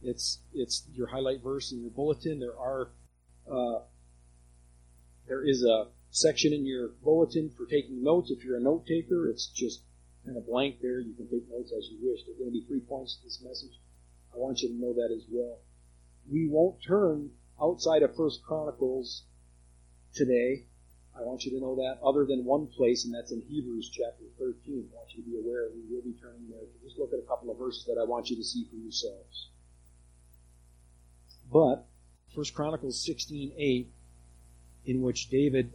It's your highlight verse in your bulletin. There is a section in your bulletin for taking notes. If you're a note taker, it's just kind of blank there. You can take notes as you wish. There are going to be 3 points to this message. I want you to know that as well. We won't turn outside of 1 Chronicles today. I want you to know that, other than one place, and that's in Hebrews chapter 13. I want you to be aware we will be turning there. Just look at a couple of verses that I want you to see for yourselves. But 1 Chronicles 16:8, in which David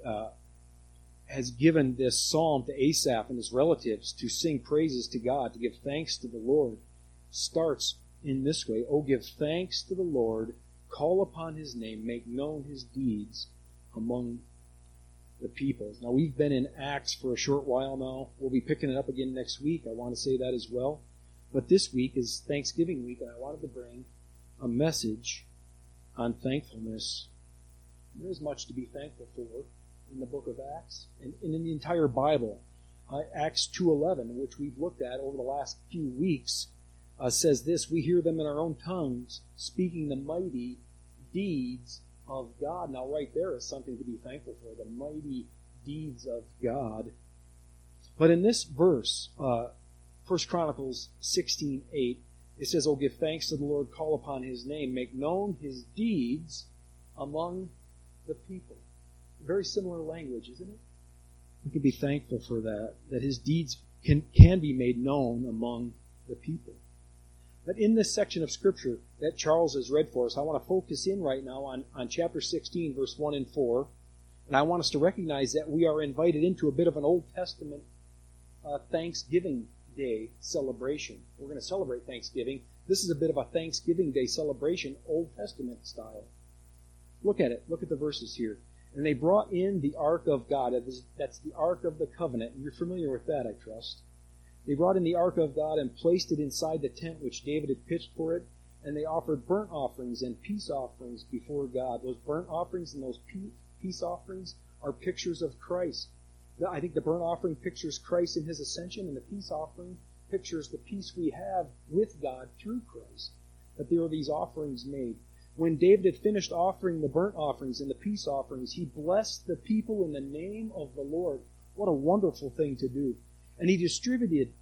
has given this psalm to Asaph and his relatives to sing praises to God, to give thanks to the Lord, starts in this way: "Oh, give thanks to the Lord, call upon his name, make known his deeds among the peoples." Now, we've been in Acts for a short while now. We'll be picking it up again next week. I want to say that as well. But this week is Thanksgiving week, and I wanted to bring a message on thankfulness. There is much to be thankful for in the book of Acts and in the entire Bible. Acts 2:11, which we've looked at over the last few weeks, says this: "We hear them in our own tongues, speaking the mighty deeds of God." Now, right there is something to be thankful for, the mighty deeds of God. But in this verse, 1 Chronicles 16:8, it says, "Oh, give thanks to the Lord, call upon his name, make known his deeds among the people." Very similar language, isn't it? We can be thankful for that his deeds can be made known among the people. But in this section of Scripture that Charles has read for us, I want to focus in right now on chapter 16, verse 1 and 4. And I want us to recognize that we are invited into a bit of an Old Testament Thanksgiving Day celebration. We're going to celebrate Thanksgiving. This is a bit of a Thanksgiving Day celebration, Old Testament style. Look at it. Look at the verses here. "And they brought in the ark of God." That's the ark of the covenant. You're familiar with that, I trust. "They brought in the ark of God and placed it inside the tent which David had pitched for it. And they offered burnt offerings and peace offerings before God." Those burnt offerings and those peace offerings are pictures of Christ. I think the burnt offering pictures Christ in his ascension, and the peace offering pictures the peace we have with God through Christ. That there are these offerings made. "When David had finished offering the burnt offerings and the peace offerings, he blessed the people in the name of the Lord." What a wonderful thing to do. And he distributed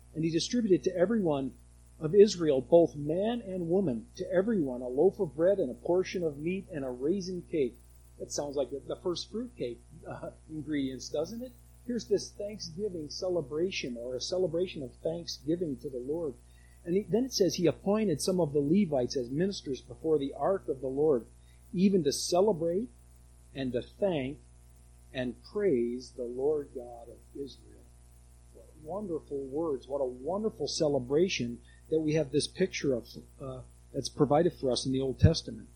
to everyone of Israel, both man and woman, to everyone a loaf of bread and a portion of meat and a raisin cake." That sounds like the first fruit cake ingredients, doesn't it? Here's this Thanksgiving celebration, or a celebration of thanksgiving to the Lord. And then it says he appointed some of the Levites as ministers before the ark of the Lord, even to celebrate and to thank and praise the Lord God of Israel. What wonderful words. What a wonderful celebration that we have this picture of that's provided for us in the Old Testament.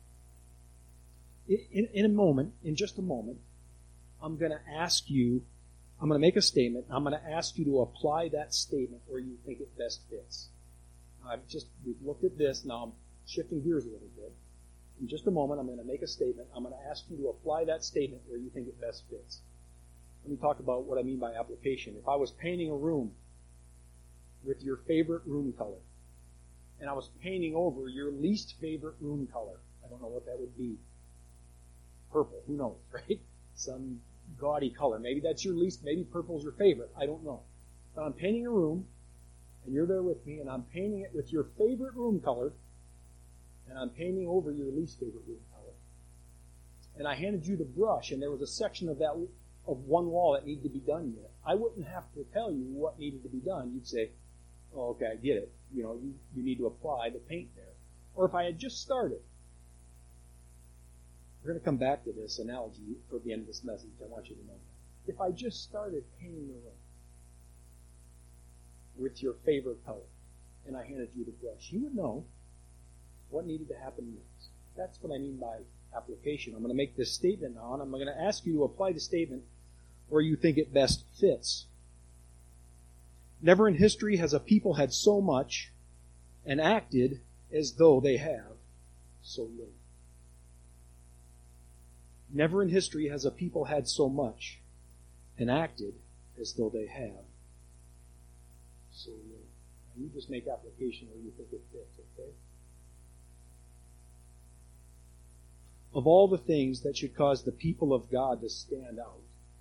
In just a moment, I'm going to make a statement. I'm going to ask you to apply that statement where you think it best fits. We've looked at this. Now I'm shifting gears a little bit. In just a moment, I'm going to make a statement. I'm going to ask you to apply that statement where you think it best fits. Let me talk about what I mean by application. If I was painting a room with your favorite room color, and I was painting over your least favorite room color, I don't know what that would be. Purple, who knows, right? Some gaudy color. Maybe that's your least, maybe purple's your favorite. I don't know. But I'm painting a room, and you're there with me, and I'm painting it with your favorite room color, and I'm painting over your least favorite room color. And I handed you the brush, and there was a section of one wall that needed to be done yet. I wouldn't have to tell you what needed to be done. You'd say, "Oh, okay, I get it. You need to apply the paint there." Or if I had just started, we're going to come back to this analogy for the end of this message. I want you to know that. If I just started painting the room with your favorite color, and I handed you the brush, you would know what needed to happen next. That's what I mean by application. I'm going to make this statement now, and I'm going to ask you to apply the statement where you think it best fits. Never in history has a people had so much and acted as though they have so little. Never in history has a people had so much and acted as though they have so little. And you just make application where you think it fits, okay? Of all the things that should cause the people of God to stand out,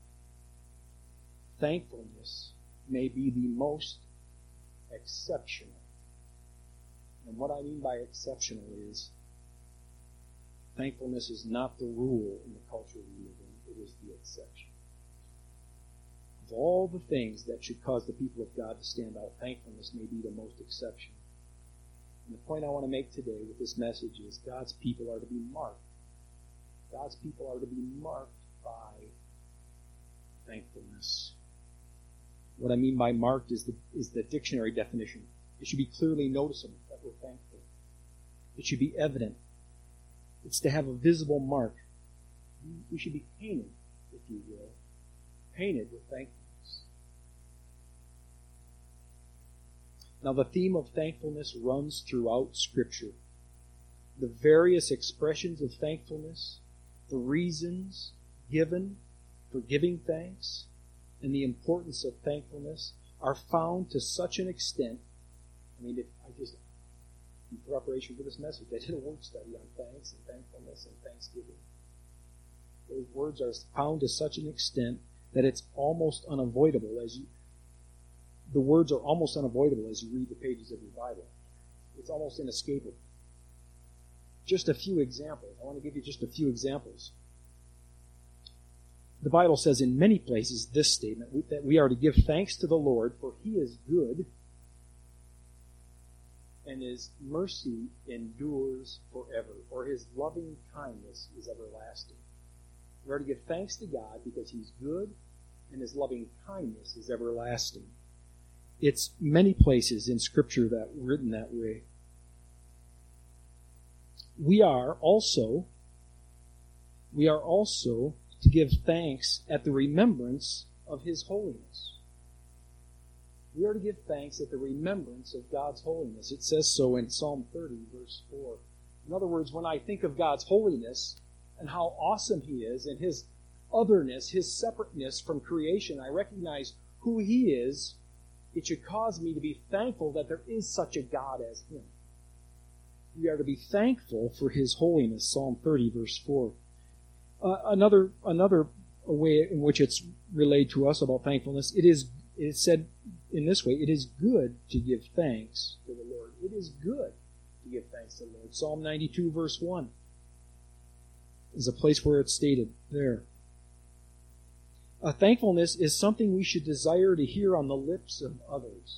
thankfulness may be the most exceptional. And what I mean by exceptional is thankfulness is not the rule in the culture we live in. It is the exception. Of all the things that should cause the people of God to stand out, thankfulness may be the most exceptional. And the point I want to make today with this message is God's people are to be marked. God's people are to be marked by thankfulness. What I mean by marked is the dictionary definition. It should be clearly noticeable that we're thankful. It should be evident. It's to have a visible mark. We should be painted, if you will, painted with thankfulness. Now, the theme of thankfulness runs throughout Scripture. The various expressions of thankfulness, the reasons given for giving thanks, and the importance of thankfulness are found to such an extent. In preparation for this message, I did a word study on thanks and thankfulness and thanksgiving. Those words are found to such an extent that it's almost unavoidable the words are almost unavoidable as you read the pages of your Bible. It's almost inescapable. Just a few examples. I want to give you just a few examples. The Bible says in many places this statement, that we are to give thanks to the Lord, for He is good, and His mercy endures forever, or His loving kindness is everlasting. We are to give thanks to God because He's good, and His loving kindness is everlasting. It's many places in Scripture that written that way. We are also to give thanks at the remembrance of His holiness. We are to give thanks at the remembrance of God's holiness. It says so in Psalm 30, verse 4. In other words, when I think of God's holiness and how awesome He is and His otherness, His separateness from creation, I recognize who He is. It should cause me to be thankful that there is such a God as Him. We are to be thankful for His holiness, Psalm 30, verse 4. Another way in which it's relayed to us about thankfulness, it's said in this way, it is good to give thanks to the Lord. It is good to give thanks to the Lord. Psalm 92, verse 1 is a place where it's stated there. Thankfulness is something we should desire to hear on the lips of others.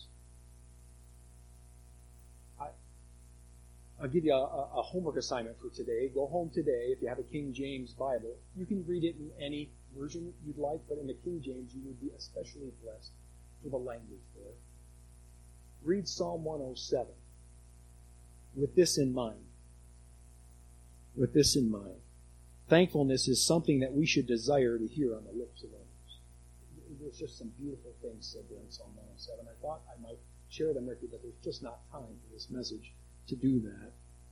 I'll give you a homework assignment for today. Go home today, if you have a King James Bible. You can read it in any version you'd like, but in the King James you would be especially blessed for the language there. Read Psalm 107 with this in mind. With this in mind. Thankfulness is something that we should desire to hear on the lips of others. There's just some beautiful things said there in Psalm 107. I thought I might share them with you, but there's just not time for this message to do that.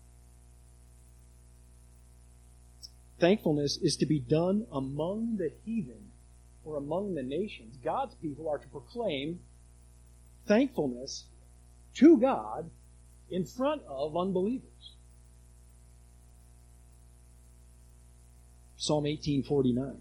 Thankfulness is to be done among the heathen or among the nations. God's people are to proclaim thankfulness to God in front of unbelievers. Psalm 18:49.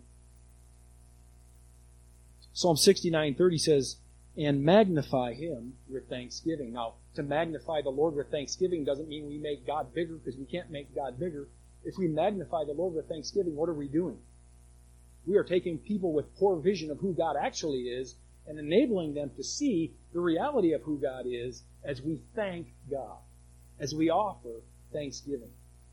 Psalm 69:30 says, and magnify Him with thanksgiving. Now, to magnify the Lord with thanksgiving doesn't mean we make God bigger, because we can't make God bigger. If we magnify the Lord with thanksgiving, what are we doing? We are taking people with poor vision of who God actually is and enabling them to see the reality of who God is as we thank God, as we offer thanksgiving.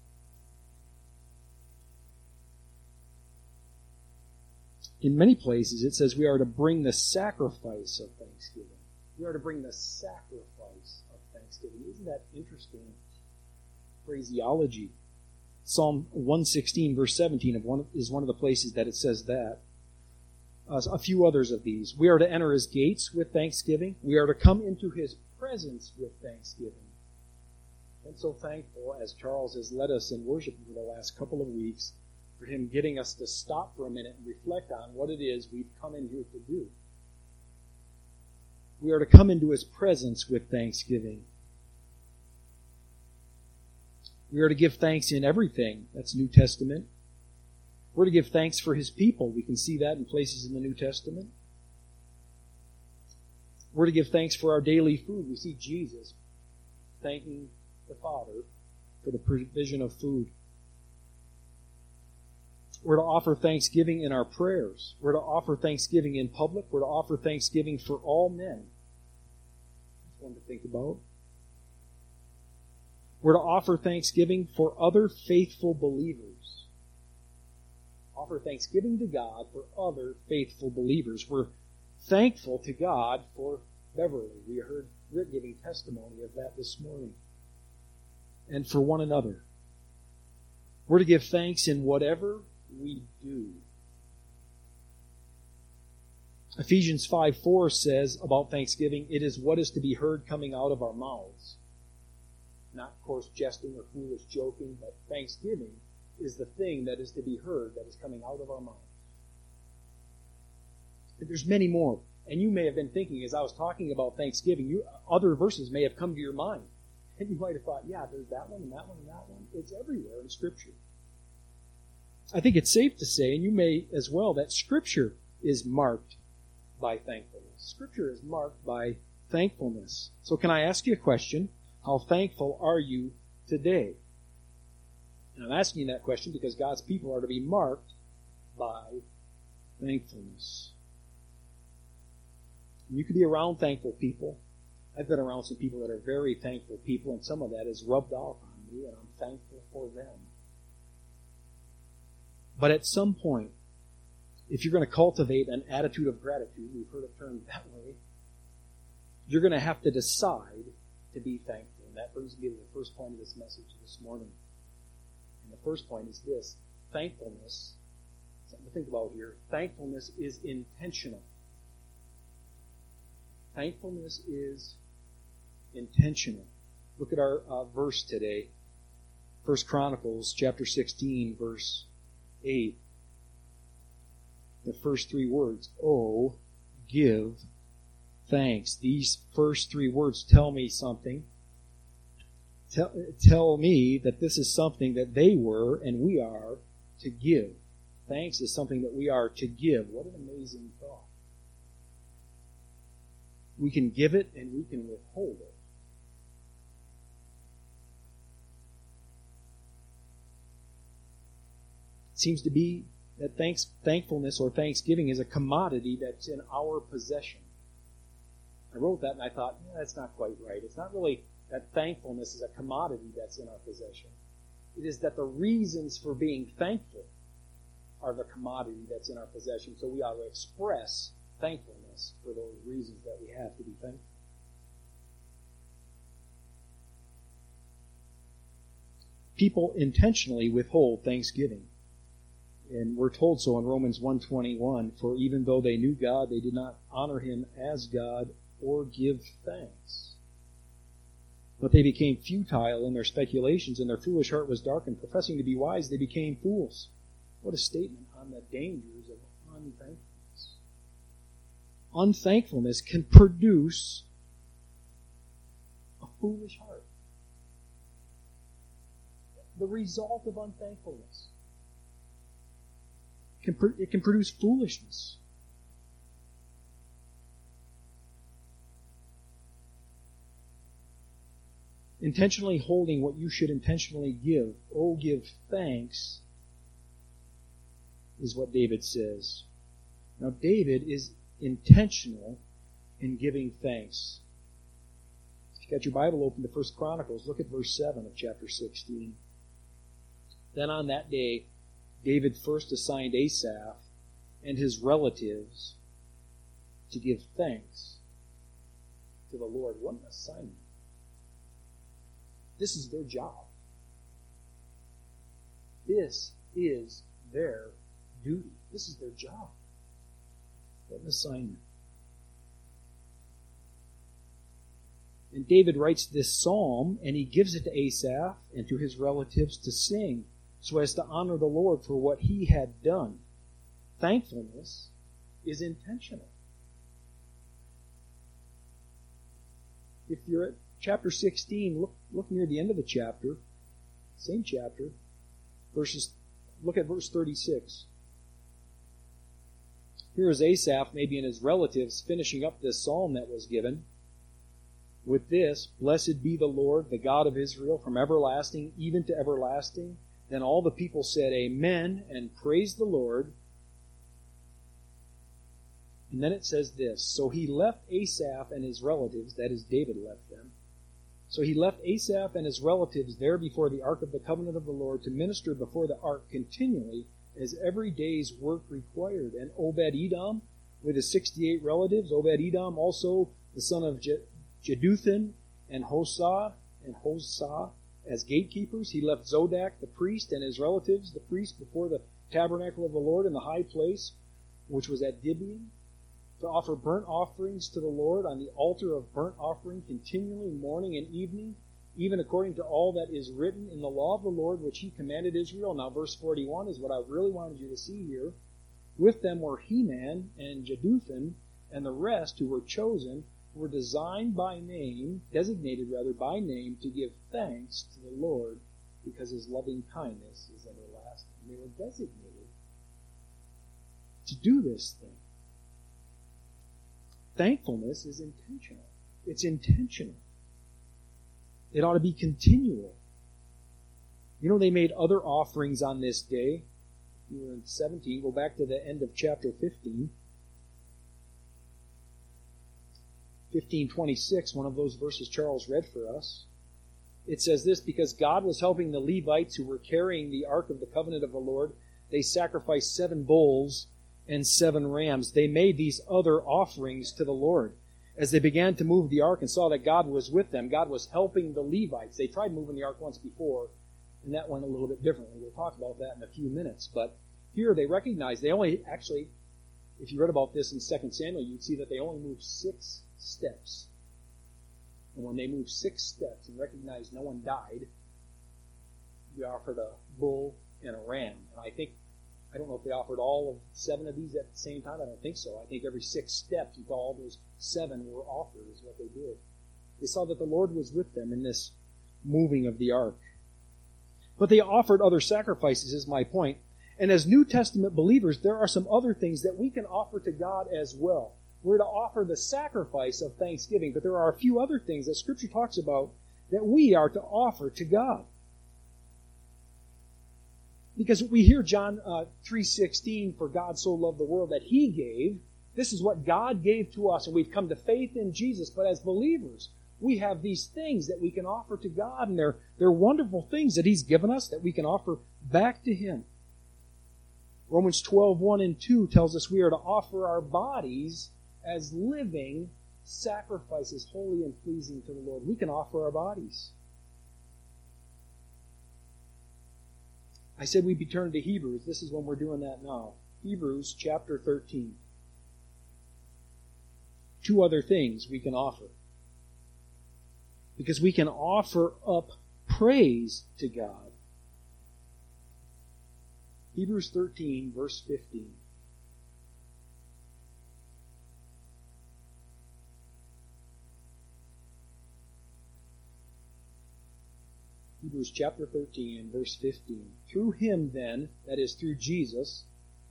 In many places, it says we are to bring the sacrifice of thanksgiving. We are to bring the sacrifice of thanksgiving. Isn't that interesting phraseology? Psalm 116, verse 17 is one of the places that it says that. A few others of these. We are to enter His gates with thanksgiving. We are to come into His presence with thanksgiving. I'm so thankful, as Charles has led us in worship for the last couple of weeks, for him getting us to stop for a minute and reflect on what it is we've come in here to do. We are to come into His presence with thanksgiving. We are to give thanks in everything. That's New Testament. We're to give thanks for His people. We can see that in places in the New Testament. We're to give thanks for our daily food. We see Jesus thanking the Father for the provision of food. We're to offer thanksgiving in our prayers. We're to offer thanksgiving in public. We're to offer thanksgiving for all men. That's one to think about. We're to offer thanksgiving for other faithful believers. Offer thanksgiving to God for other faithful believers. We're thankful to God for Beverly. We heard Rick giving testimony of that this morning. And for one another. We're to give thanks in whatever we do. Ephesians 5:4 says about thanksgiving, it is what is to be heard coming out of our mouths. Not coarse jesting or foolish joking, but thanksgiving is the thing that is to be heard that is coming out of our mouths. There's many more. And you may have been thinking, as I was talking about thanksgiving, other verses may have come to your mind. And you might have thought, yeah, there's that one and that one and that one. It's everywhere in Scripture. I think it's safe to say, and you may as well, that Scripture is marked by thankfulness. Scripture is marked by thankfulness. So can I ask you a question? How thankful are you today? And I'm asking you that question because God's people are to be marked by thankfulness. And you can be around thankful people. I've been around some people that are very thankful people, and some of that is rubbed off on me, and I'm thankful for them. But at some point, if you're going to cultivate an attitude of gratitude, we've heard it termed that way, you're going to have to decide to be thankful. And that brings me to the first point of this message this morning. And the first point is this: thankfulness, something to think about here, thankfulness is intentional. Thankfulness is intentional. Look at our verse today. 1 Chronicles chapter 16, verse 8. The first three words, oh, give thanks. These first three words tell me something. Tell me that this is something that they were and we are to give. Thanks is something that we are to give. What an amazing thought. We can give it and we can withhold it. It seems to be that thankfulness or thanksgiving is a commodity that's in our possession. I wrote that and I thought, that's not quite right. It's not really that thankfulness is a commodity that's in our possession. It is that the reasons for being thankful are the commodity that's in our possession. So we ought to express thankfulness for those reasons that we have to be thankful. People intentionally withhold thanksgiving. And we're told so in Romans 1:21, for even though they knew God, they did not honor Him as God or give thanks. But they became futile in their speculations, and their foolish heart was darkened. Professing to be wise, they became fools. What a statement on the dangers of unthankfulness. Unthankfulness can produce a foolish heart. The result of unthankfulness. It can produce foolishness. Intentionally holding what you should intentionally give. Oh, give thanks, is what David says. Now, David is intentional in giving thanks. If you got your Bible open to 1 Chronicles, look at verse 7 of chapter 16. Then on that day, David first assigned Asaph and his relatives to give thanks to the Lord. What an assignment. This is their job. This is their duty. This is their job. What an assignment. And David writes this psalm, and he gives it to Asaph and to his relatives to sing, so as to honor the Lord for what He had done. Thankfulness is intentional. If you're at chapter 16, look near the end of the chapter, same chapter, verses Look at verse 36. Here is Asaph, maybe in his relatives, finishing up this psalm that was given. With this, blessed be the Lord, the God of Israel, from everlasting even to everlasting. Then all the people said, Amen, and praised the Lord. And then it says this, so he left Asaph and his relatives, that is, David left them. So he left Asaph and his relatives there before the ark of the covenant of the Lord to minister before the ark continually as every day's work required. And Obed-Edom with his 68 relatives, Obed-Edom also the son of Jeduthun and Hosah as gatekeepers. He left Zodak the priest and his relatives, the priest, before the tabernacle of the Lord in the high place, which was at Gibeon, to offer burnt offerings to the Lord on the altar of burnt offering continually morning and evening, even according to all that is written in the law of the Lord, which he commanded Israel. Now verse 41 is what I really wanted you to see here. With them were Heman and Jeduthun and the rest who were chosen, who were designated by name, to give thanks to the Lord, because his loving kindness is everlasting. They were designated to do this thing. Thankfulness is intentional. It's intentional. It ought to be continual. You know, they made other offerings on this day. You were in 17. Go back to the end of chapter 15. 15:26, one of those verses Charles read for us. It says this, because God was helping the Levites who were carrying the ark of the covenant of the Lord, they sacrificed 7 bulls and 7 rams. They made these other offerings to the Lord. As they began to move the ark and saw that God was with them, God was helping the Levites. They tried moving the ark once before, and that went a little bit differently. We'll talk about that in a few minutes. But here they recognized, they only actually, if you read about this in 2 Samuel, you'd see that they only moved 6 steps. And when they moved 6 steps and recognized no one died, they offered a bull and a ram. And I don't know if they offered all of 7 of these at the same time. I don't think so. I think every 6 steps until all those 7 were offered is what they did. They saw that the Lord was with them in this moving of the ark. But they offered other sacrifices, is my point. And as New Testament believers, there are some other things that we can offer to God as well. We're to offer the sacrifice of thanksgiving, but there are a few other things that Scripture talks about that we are to offer to God. Because we hear John 3:16, for God so loved the world that He gave. This is what God gave to us, and we've come to faith in Jesus. But as believers, we have these things that we can offer to God, and they're wonderful things that He's given us that we can offer back to Him. Romans 12:1 and 2 tells us we are to offer our bodies as living sacrifices, holy and pleasing to the Lord. We can offer our bodies. I said we'd be turned to Hebrews. This is when we're doing that now. Hebrews chapter 13. 2 other things we can offer. Because we can offer up praise to God. Hebrews 13, verse 15. Hebrews chapter 13 and verse 15. Through Him then, that is through Jesus,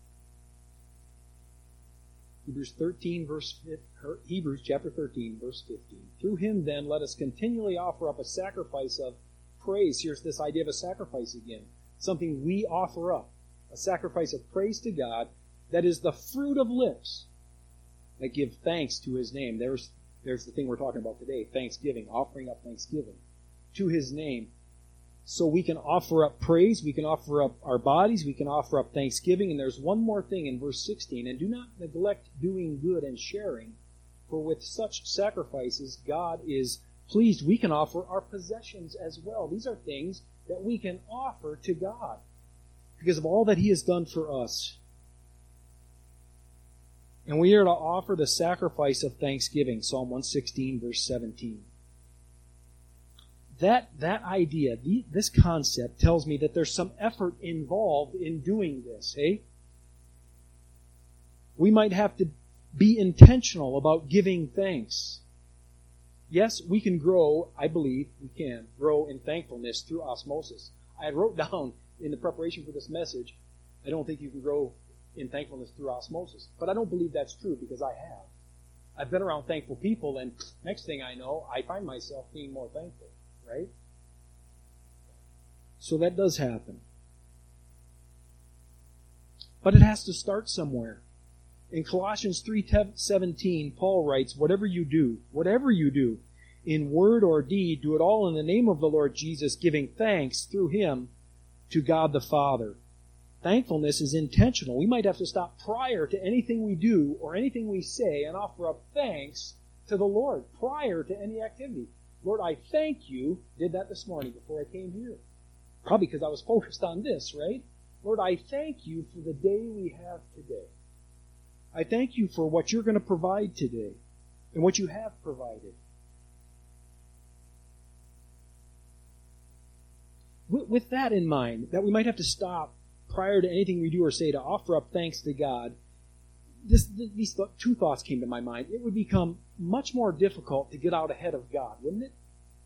Hebrews chapter 13 verse 15. Through Him then let us continually offer up a sacrifice of praise. Here's this idea of a sacrifice again. Something we offer up. A sacrifice of praise to God that is the fruit of lips that give thanks to His name. There's the thing we're talking about today, thanksgiving, offering up thanksgiving to His name. So we can offer up praise, we can offer up our bodies, we can offer up thanksgiving, and there's one more thing in verse 16, and do not neglect doing good and sharing, for with such sacrifices God is pleased. We can offer our possessions as well. These are things that we can offer to God because of all that He has done for us. And we are to offer the sacrifice of thanksgiving, Psalm 116, verse 17. That idea, this concept tells me that there's some effort involved in doing this, hey? We might have to be intentional about giving thanks. Yes, we can grow, I believe we can, grow in thankfulness through osmosis. I wrote down in the preparation for this message, I don't think you can grow in thankfulness through osmosis. But I don't believe that's true because I have. I've been around thankful people, and next thing I know, I find myself being more thankful, right? So that does happen. But it has to start somewhere. In Colossians 3:17, Paul writes, whatever you do, in word or deed, do it all in the name of the Lord Jesus, giving thanks through him to God the Father. Thankfulness is intentional. We might have to stop prior to anything we do or anything we say and offer up thanks to the Lord prior to any activity. Lord, I thank you. Did that this morning before I came here. Probably because I was focused on this, right? Lord, I thank you for the day we have today. I thank you for what you're going to provide today and what you have provided. With that in mind, that we might have to stop prior to anything we do or say to offer up thanks to God, these two thoughts came to my mind. It would become much more difficult to get out ahead of God, wouldn't it?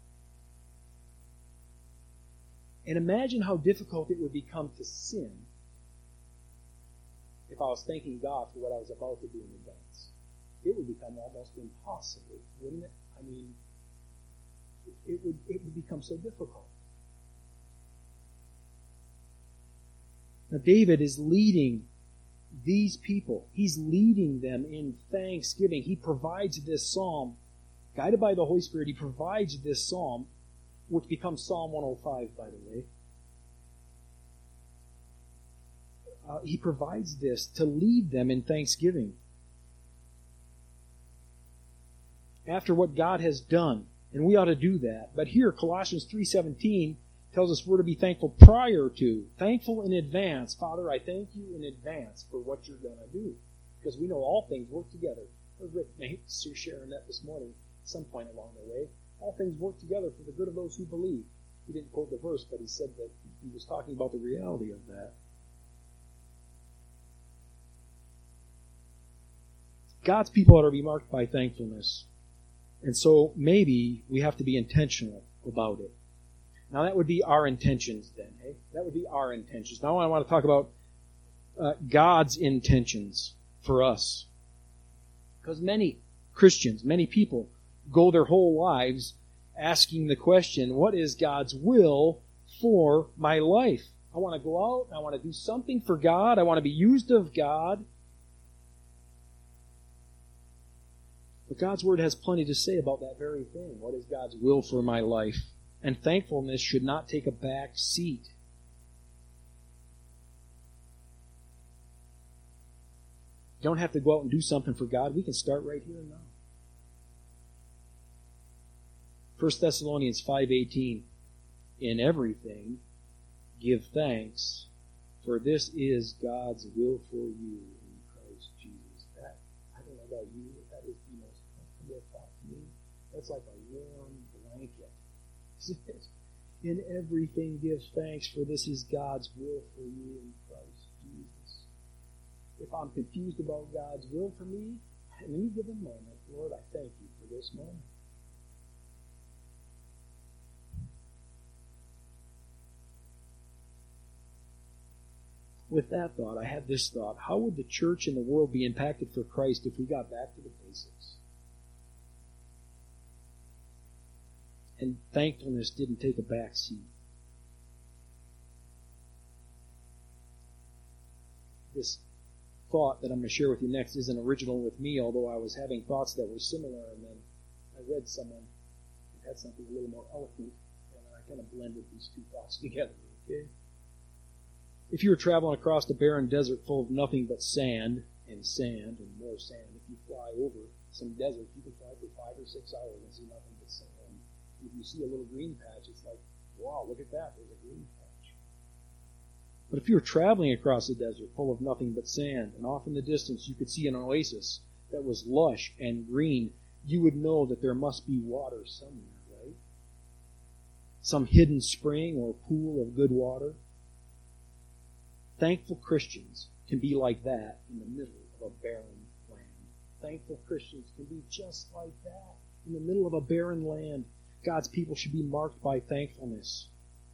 And imagine how difficult it would become to sin if I was thanking God for what I was about to do in advance. It would become almost impossible, wouldn't it? I mean, it would become so difficult. Now, David is leading these people. He's leading them in thanksgiving. He provides this psalm. Guided by the Holy Spirit, he provides this psalm, which becomes Psalm 105, by the way. He provides this to lead them in thanksgiving. After what God has done, and we ought to do that. But here, Colossians 3:17 tells us we're to be thankful prior to, thankful in advance. Father, I thank you in advance for what you're going to do, because we know all things work together. Rick Nate's sharing that this morning at some point along the way. All things work together for the good of those who believe. He didn't quote the verse, but he said that he was talking about the reality of that. God's people ought to be marked by thankfulness. And so maybe we have to be intentional about it. Now that would be our intentions then. Hey? That would be our intentions. Now I want to talk about God's intentions for us. Because many Christians, many people, go their whole lives asking the question, what is God's will for my life? I want to go out, I want to do something for God, I want to be used of God. But God's Word has plenty to say about that very thing. What is God's will for my life? And thankfulness should not take a back seat. You don't have to go out and do something for God. We can start right here and now. 1 Thessalonians 5:18, in everything give thanks, for this is God's will for you in Christ Jesus. That, I don't know about you, but that is the most comfortable thought to me. That's like a warm blanket. In everything give thanks, for this is God's will for you in Christ Jesus. If I'm confused about God's will for me, in any given moment, Lord, I thank you for this moment. With that thought, I had this thought. How would the church and the world be impacted for Christ if we got back to the basics? And thankfulness didn't take a back seat. This thought that I'm going to share with you next isn't original with me, although I was having thoughts that were similar, and then I read someone who had something a little more eloquent, and I kind of blended these two thoughts together, okay? If you were traveling across a barren desert full of nothing but sand and more sand, if you fly over some desert, you can fly for 5 or 6 hours and see nothing but sand. If you see a little green patch, it's like, wow, look at that, there's a green patch. But if you were traveling across a desert full of nothing but sand, and off in the distance you could see an oasis that was lush and green, you would know that there must be water somewhere, right? Some hidden spring or pool of good water. Thankful Christians can be like that in the middle of a barren land. Thankful Christians can be just like that in the middle of a barren land, God's people should be marked by thankfulness.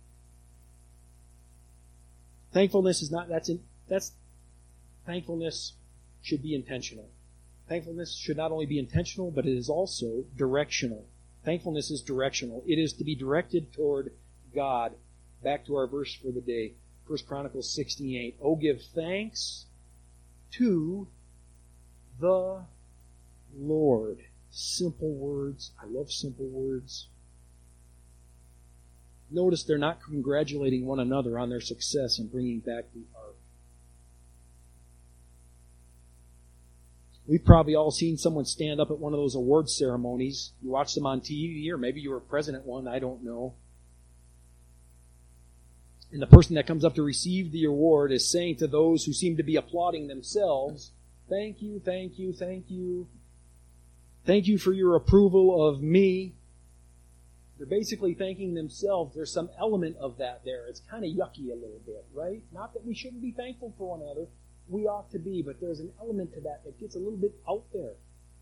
Thankfulness is not, thankfulness should be intentional. Thankfulness should not only be intentional, but it is also directional. Thankfulness is directional. It is to be directed toward God. Back to our verse for the day, 1 Chronicles 16:8. Oh, give thanks to the Lord. Simple words. I love simple words. Notice they're not congratulating one another on their success in bringing back the ark. We've probably all seen someone stand up at one of those award ceremonies. You watch them on TV, or maybe you were present at one, I don't know. And the person that comes up to receive the award is saying to those who seem to be applauding themselves, thank you, thank you, thank you. Thank you for your approval of me. They're basically thanking themselves. There's some element of that there. It's kind of yucky a little bit, right? Not that we shouldn't be thankful for one another. We ought to be, but there's an element to that gets a little bit out there.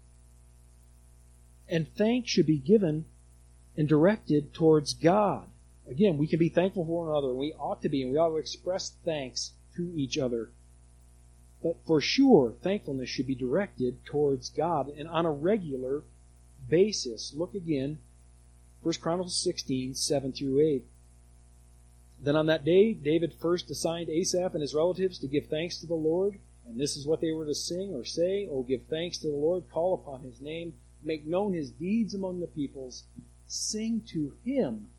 And thanks should be given and directed towards God. Again, we can be thankful for one another, and we ought to be, and we ought to express thanks to each other. But for sure, thankfulness should be directed towards God, and on a regular basis. Look again, 1 Chronicles 16, 7 through 8. Then on that day, David first assigned Asaph and his relatives to give thanks to the Lord, and this is what they were to sing or say, Oh, give thanks to the Lord, call upon his name, make known his deeds among the peoples, sing to him.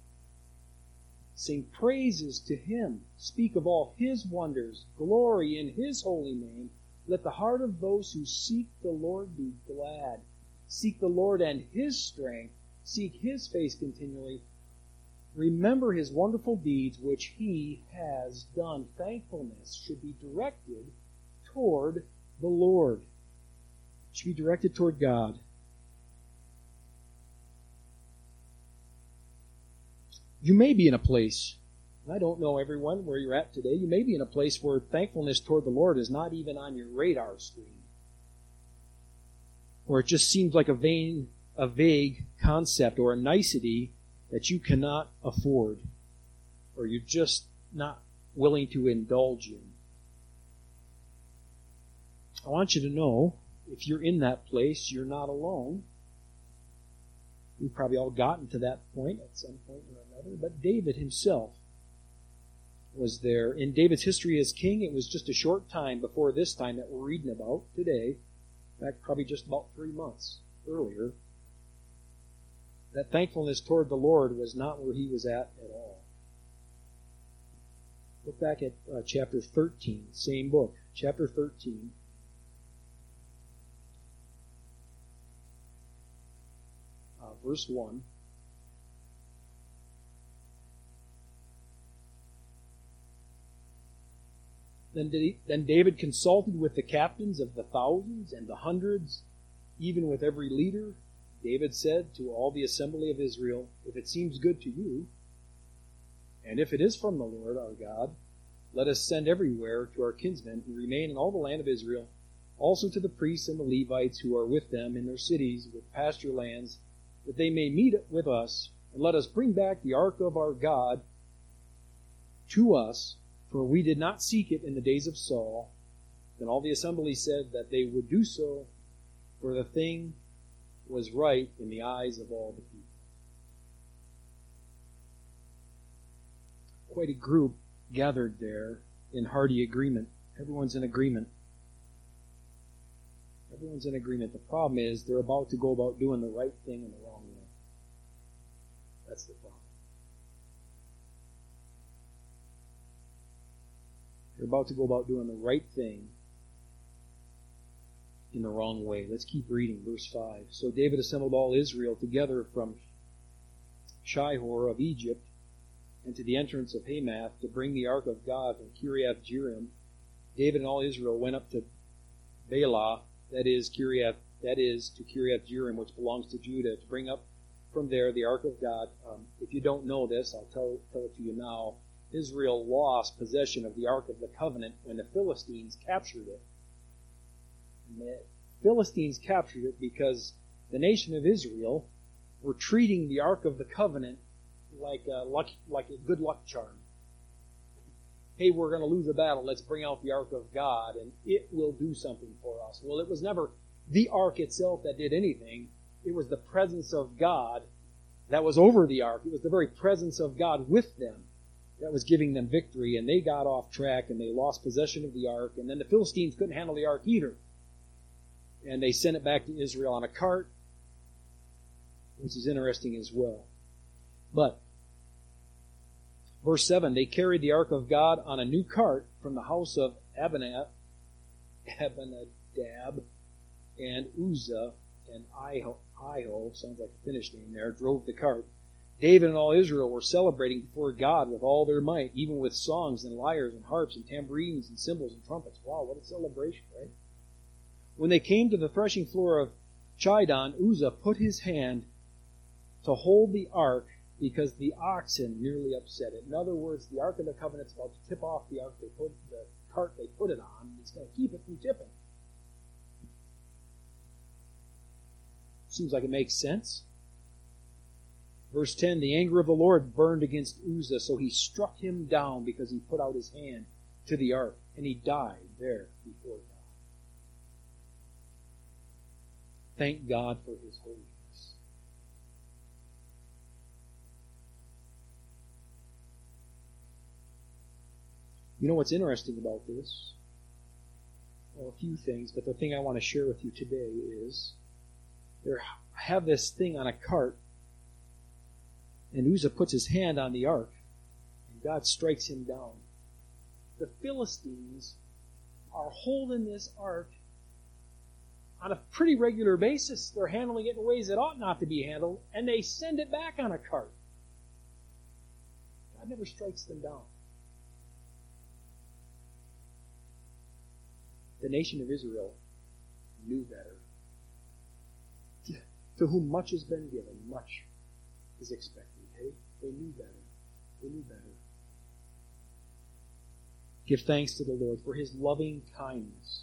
Sing praises to him. Speak of all his wonders. Glory in his holy name. Let the heart of those who seek the Lord be glad. Seek the Lord and his strength. Seek his face continually. Remember his wonderful deeds which he has done. Thankfulness should be directed toward the Lord. It should be directed toward God. You may be in a place, and I don't know everyone where you're at today, you may be in a place where thankfulness toward the Lord is not even on your radar screen. Or it just seems like a vague concept or a nicety that you cannot afford, or you're just not willing to indulge in. I want you to know, if you're in that place, you're not alone. We've probably all gotten to that point at some point or another, but David himself was there. In David's history as king, it was just a short time before this time that we're reading about today. In fact, probably just about 3 months earlier. That thankfulness toward the Lord was not where he was at all. Look back at chapter 13, same book, chapter 13. Verse 1. Then David consulted with the captains of the thousands and the hundreds, even with every leader. David said to all the assembly of Israel, If it seems good to you, and if it is from the Lord our God, let us send everywhere to our kinsmen who remain in all the land of Israel, also to the priests and the Levites who are with them in their cities with pasture lands, that they may meet with us, and let us bring back the ark of our God to us, for we did not seek it in the days of Saul. Then all the assembly said that they would do so, for the thing was right in the eyes of all the people. Quite a group gathered there in hearty agreement. Everyone's in agreement. Everyone's in agreement. The problem is they're about to go about doing the right thing in the wrong way. That's the problem. They're about to go about doing the right thing in the wrong way. Let's keep reading, verse 5. So David assembled all Israel together from Shihor of Egypt and to the entrance of Hamath to bring the ark of God from Kiriath Jearim. David and all Israel went up to Baalah, that is to Kiriath Jearim, which belongs to Judah, to bring up from there the ark of God. If you don't know this, I'll tell it to you now. Israel lost possession of the Ark of the Covenant when the Philistines captured it. And the Philistines captured it because the nation of Israel were treating the Ark of the Covenant like a good luck charm. Hey, we're going to lose a battle. Let's bring out the Ark of God, and it will do something for us. Well, it was never the Ark itself that did anything. It was the presence of God that was over the Ark. It was the very presence of God with them that was giving them victory, and they got off track, and they lost possession of the Ark, and then the Philistines couldn't handle the Ark either. And they sent it back to Israel on a cart, which is interesting as well. But verse 7, they carried the Ark of God on a new cart from the house of Abinadab and Uzzah and Ahio, sounds like a Finnish name there, drove the cart. David and all Israel were celebrating before God with all their might, even with songs and lyres and harps and tambourines and cymbals and trumpets. Wow, what a celebration, right? When they came to the threshing floor of Chidon, Uzzah put his hand to hold the ark because the oxen nearly upset it. In other words, the Ark of the Covenant's about to tip off the cart they put it on. It's going to keep it from tipping. Seems like it makes sense. Verse 10, the anger of the Lord burned against Uzzah, so he struck him down because he put out his hand to the ark, and he died there before God. Thank God for his holiness. You know what's interesting about this? Well, a few things, but the thing I want to share with you today is I have this thing on a cart, and Uzzah puts his hand on the ark, and God strikes him down. The Philistines are holding this ark on a pretty regular basis. They're handling it in ways that ought not to be handled, and they send it back on a cart. God never strikes them down. The nation of Israel knew better. To whom much has been given, much is expected. Hey, they knew better. They knew better. Give thanks to the Lord for his loving kindness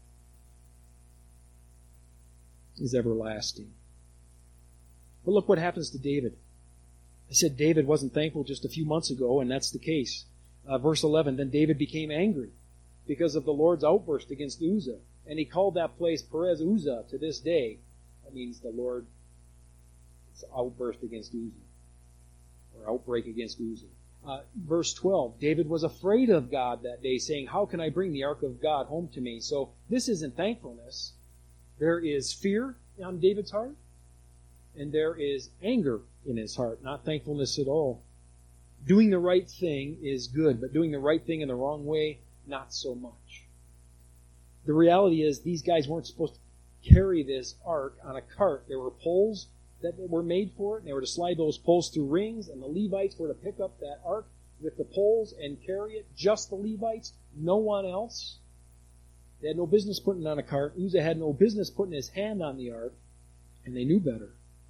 is everlasting. But look what happens to David. I said David wasn't thankful just a few months ago, and that's the case. Verse 11, then David became angry because of the Lord's outburst against Uzzah, and he called that place Perez Uzzah to this day. That means the Lord's outburst against Uzzah, or outbreak against Uzzah. Verse 12, David was afraid of God that day, saying, how can I bring the ark of God home to me? So this isn't thankfulness. There is fear on David's heart, and there is anger in his heart, not thankfulness at all. Doing the right thing is good, but doing the right thing in the wrong way, not so much. The reality is these guys weren't supposed to carry this ark on a cart. There were poles that were made for it, and they were to slide those poles through rings, and the Levites were to pick up that ark with the poles and carry it. Just the Levites, no one else. They had no business putting it on a cart. Uzzah had no business putting his hand on the ark, and they knew better.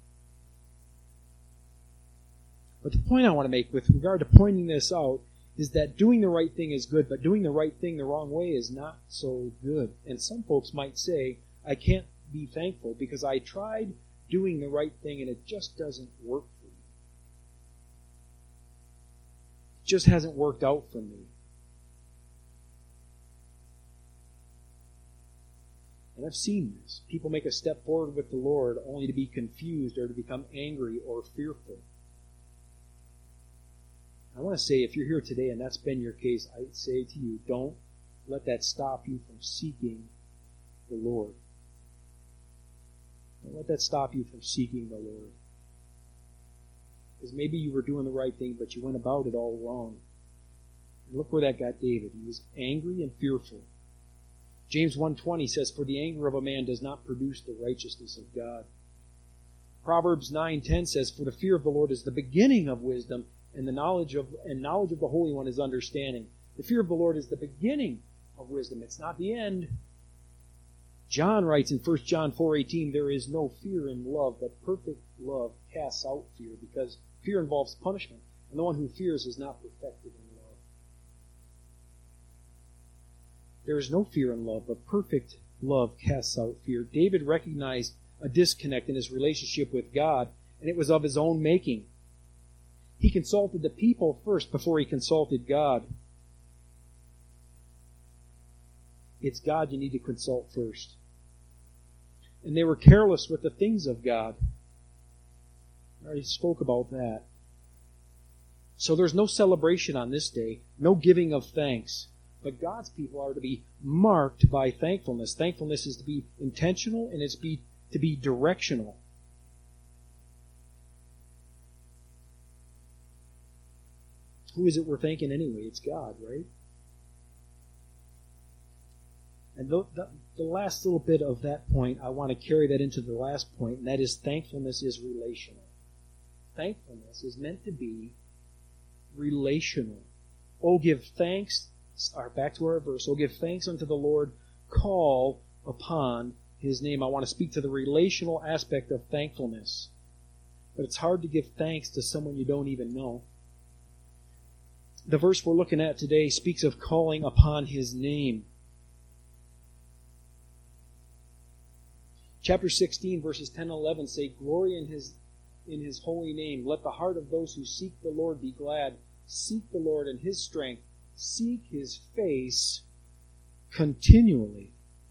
But the point I want to make with regard to pointing this out is that doing the right thing is good, but doing the right thing the wrong way is not so good. And some folks might say, I can't be thankful because I tried doing the right thing and it just doesn't work for me. It just hasn't worked out for me. And I've seen this. People make a step forward with the Lord only to be confused or to become angry or fearful. I want to say, if you're here today and that's been your case, I say to you, don't let that stop you from seeking the Lord. Don't let that stop you from seeking the Lord. Because maybe you were doing the right thing, but you went about it all wrong. And look where that got David. He was angry and fearful. James 1:20 says, for the anger of a man does not produce the righteousness of God. Proverbs 9:10 says, for the fear of the Lord is the beginning of wisdom, and knowledge of the Holy One is understanding. The fear of the Lord is the beginning of wisdom. It's not the end. John writes in 1 John 4:18, there is no fear in love, but perfect love casts out fear, because fear involves punishment, and the one who fears is not perfected in love. There is no fear in love, but perfect love casts out fear. David recognized a disconnect in his relationship with God, and it was of his own making. He consulted the people first before he consulted God. It's God you need to consult first. And they were careless with the things of God. I already spoke about that. So there's no celebration on this day, no giving of thanks. But God's people are to be marked by thankfulness. Thankfulness is to be intentional, and it's to be directional. Who is it we're thanking anyway? It's God, right? And the last little bit of that point, I want to carry that into the last point, and that is thankfulness is relational. Thankfulness is meant to be relational. Oh, give thanks, back to our verse, oh, give thanks unto the Lord, call upon His name. I want to speak to the relational aspect of thankfulness. But it's hard to give thanks to someone you don't even know. The verse we're looking at today speaks of calling upon His name. Chapter 16, verses 10 and 11 say, Glory in His holy name. Let the heart of those who seek the Lord be glad. Seek the Lord in His strength. Seek His face continually.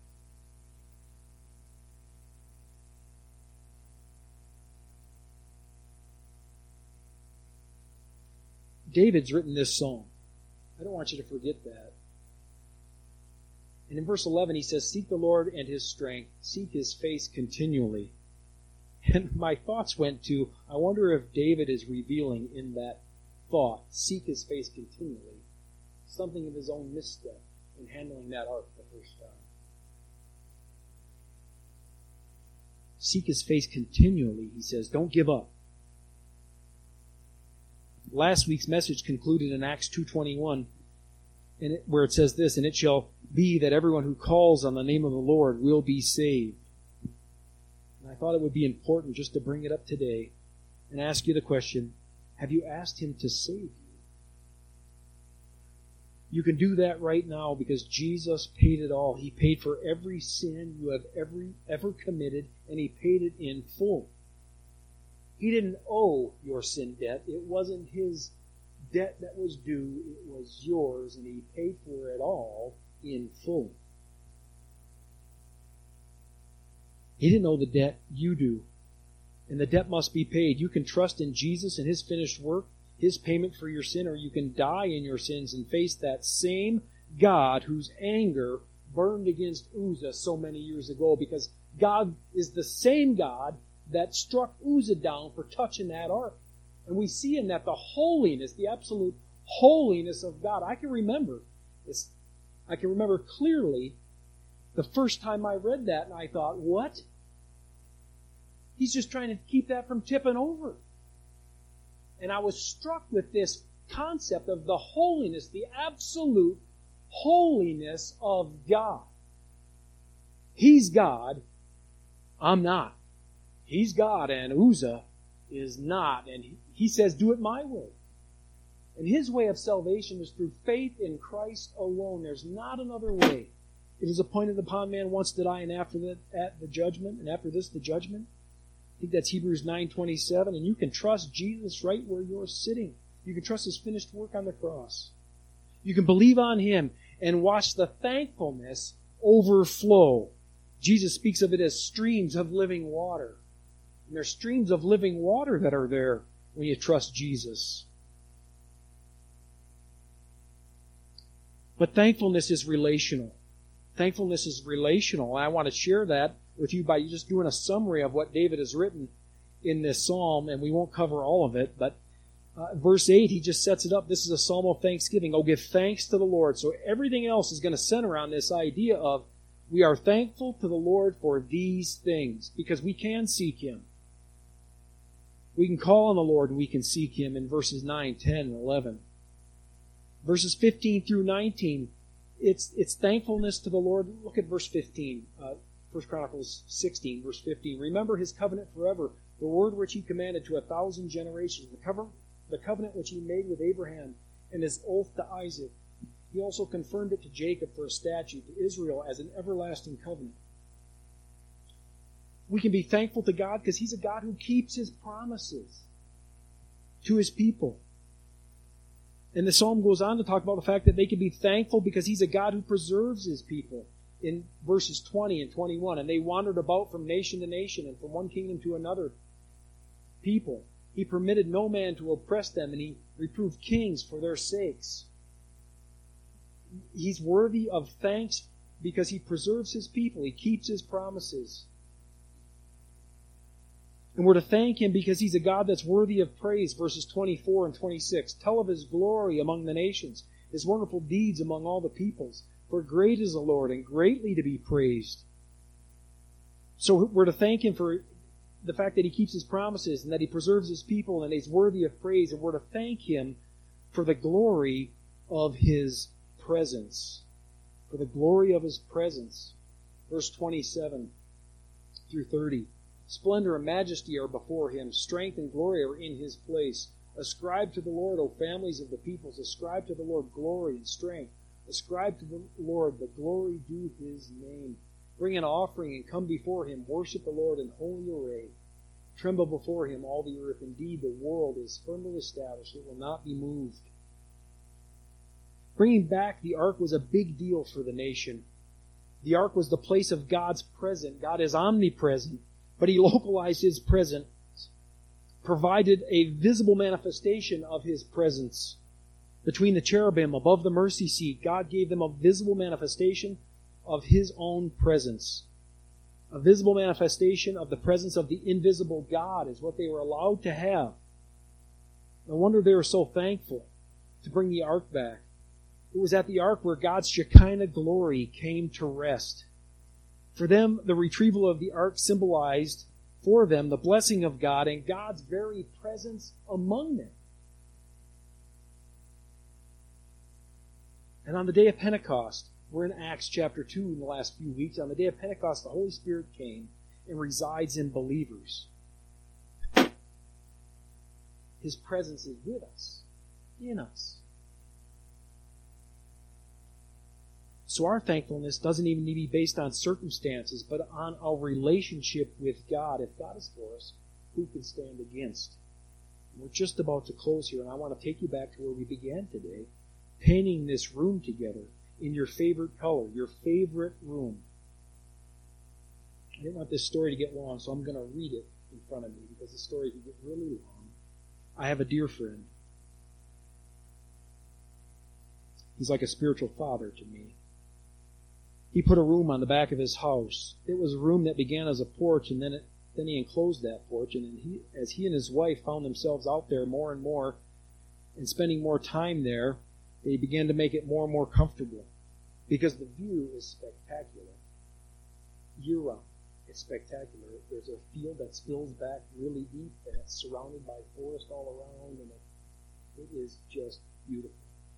David's written this psalm. I don't want you to forget that. And in verse 11 he says, Seek the Lord and His strength. Seek His face continually. And my thoughts went to, I wonder if David is revealing in that thought, seek His face continually, something of his own misstep in handling that ark the first time. Seek His face continually, he says. Don't give up. Last week's message concluded in Acts 2:21, where it says this, And it shall be that everyone who calls on the name of the Lord will be saved. And I thought it would be important just to bring it up today and ask you the question, have you asked Him to save you? You can do that right now because Jesus paid it all. He paid for every sin you have ever committed, and He paid it in full. He didn't owe your sin debt. It wasn't His debt that was due. It was yours, and He paid for it all in full. He didn't owe the debt. You do. And the debt must be paid. You can trust in Jesus and His finished work, His payment for your sin, or you can die in your sins and face that same God whose anger burned against Uzzah so many years ago, because God is the same God that struck Uzzah down for touching that ark. And we see in that the holiness, the absolute holiness of God. I can remember clearly the first time I read that, and I thought, what? He's just trying to keep that from tipping over. And I was struck with this concept of the holiness, the absolute holiness of God. He's God. I'm not. He's God, and Uzzah is not. And he says, do it my way. And His way of salvation is through faith in Christ alone. There's not another way. It is appointed upon man once to die, and after that, at the judgment, and after this, the judgment. I think that's Hebrews 9:27. And you can trust Jesus right where you're sitting. You can trust His finished work on the cross. You can believe on Him and watch the thankfulness overflow. Jesus speaks of it as streams of living water. And there's streams of living water that are there when you trust Jesus. But thankfulness is relational. Thankfulness is relational. And I want to share that with you by just doing a summary of what David has written in this psalm, and we won't cover all of it, but verse 8, he just sets it up. This is a psalm of thanksgiving. Oh, give thanks to the Lord. So everything else is going to center on this idea of we are thankful to the Lord for these things, because we can seek Him. We can call on the Lord and we can seek Him in verses 9, 10, and 11. Verses 15 through 19, it's thankfulness to the Lord. Look at verse 15, 1 Chronicles 16, verse 15. Remember His covenant forever, the word which He commanded to 1,000 generations, the covenant which He made with Abraham, and His oath to Isaac. He also confirmed it to Jacob for a statute, to Israel as an everlasting covenant. We can be thankful to God because He's a God who keeps His promises to His people. And the psalm goes on to talk about the fact that they can be thankful because He's a God who preserves His people. In verses 20 and 21, and they wandered about from nation to nation and from one kingdom to another people. He permitted no man to oppress them, and He reproved kings for their sakes. He's worthy of thanks because He preserves His people. He keeps His promises. And we're to thank Him because He's a God that's worthy of praise. Verses 24 and 26. Tell of His glory among the nations, His wonderful deeds among all the peoples. For great is the Lord, and greatly to be praised. So we're to thank Him for the fact that He keeps His promises, and that He preserves His people, and He's worthy of praise. And we're to thank Him for the glory of His presence. For the glory of His presence. Verse 27 through 30. Splendor and majesty are before Him. Strength and glory are in His place. Ascribe to the Lord, O families of the peoples. Ascribe to the Lord glory and strength. Ascribe to the Lord the glory due His name. Bring an offering and come before Him. Worship the Lord in holy array. Tremble before Him, all the earth. Indeed, the world is firmly established. It will not be moved. Bringing back the ark was a big deal for the nation. The ark was the place of God's presence. God is omnipresent, but He localized His presence, provided a visible manifestation of His presence. Between the cherubim above the mercy seat, God gave them a visible manifestation of His own presence. A visible manifestation of the presence of the invisible God is what they were allowed to have. No wonder they were so thankful to bring the ark back. It was at the ark where God's Shekinah glory came to rest. For them, the retrieval of the ark symbolized for them the blessing of God and God's very presence among them. And on the day of Pentecost, we're in Acts chapter 2 in the last few weeks. On the day of Pentecost, the Holy Spirit came and resides in believers. His presence is with us, in us. So our thankfulness doesn't even need to be based on circumstances, but on our relationship with God. If God is for us, who can stand against? And we're just about to close here, and I want to take you back to where we began today. Painting this room together in your favorite color, your favorite room. I didn't want this story to get long, so I'm going to read it in front of me because the story can get really long. I have a dear friend. He's like a spiritual father to me. He put a room on the back of his house. It was a room that began as a porch, and then he enclosed that porch. And as he and his wife found themselves out there more and more and spending more time there, they began to make it more and more comfortable because the view is spectacular. Year-round, it's spectacular. There's a field that spills back really deep, and it's surrounded by forest all around, and it is just beautiful.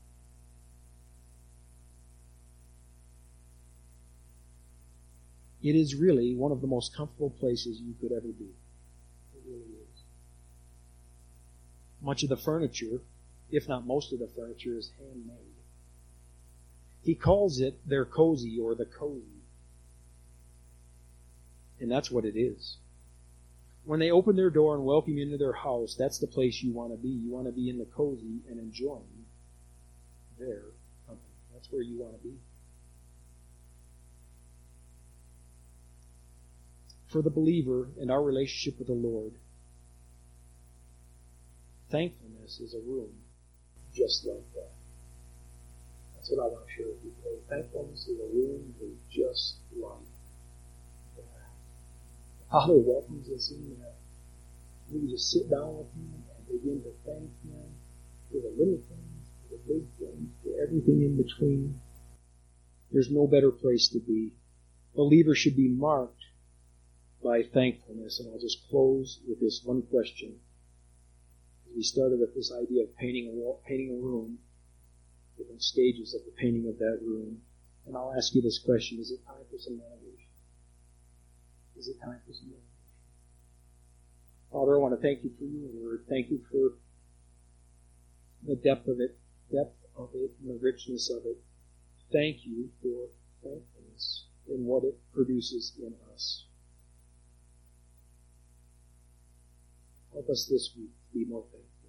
It is really one of the most comfortable places you could ever be. It really is. Much of the furniture, if not most of the furniture, is handmade. He calls it their cozy or the cozy. And that's what it is. When they open their door and welcome you into their house, that's the place you want to be. You want to be in the cozy and enjoying their company. That's where you want to be. For the believer and our relationship with the Lord, thankfulness is a room just like that. That's what I want to share with you today. Thankfulness is a room just like that. Father welcomes us in there. We can just sit down with Him and begin to thank Him for the little things, for the big things, for everything in between. There's no better place to be. Believers should be marked by thankfulness. And I'll just close with this one question. We started with this idea of painting a room, different stages of the painting of that room. And I'll ask you this question. Is it time for some renovation? Is it time for some renovation? Father, I want to thank You for Your word. Thank You for the depth of it, and the richness of it. Thank You for thankfulness and what it produces in us. Help us this week to be more faithful.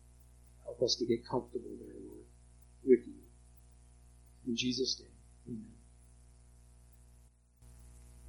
Help us to get comfortable there, Lord, with you. In Jesus' name, amen.